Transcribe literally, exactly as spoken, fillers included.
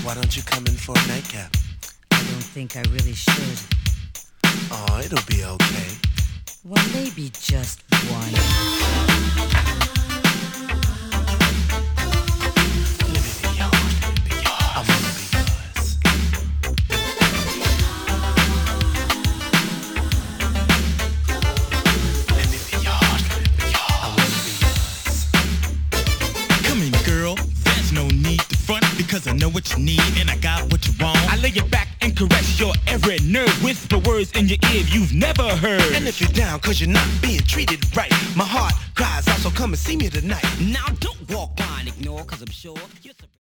Why don't you come in for a nightcap? I don't think I really should. Oh, it'll be okay. Well, maybe just one. Let me be yours, let me be yours. I wanna be yours. Let me be yours, let me be yours. I wanna be yours. Come in, girl. There's no need to front because I know what you need and I got what you want. I lay it back and caress your every nerve. Whisper words in your ear you've never heard. And if you're down cause you're not being treated right, my heart cries out, so come and see me tonight. Now don't walk by and ignore, cause I'm sure you're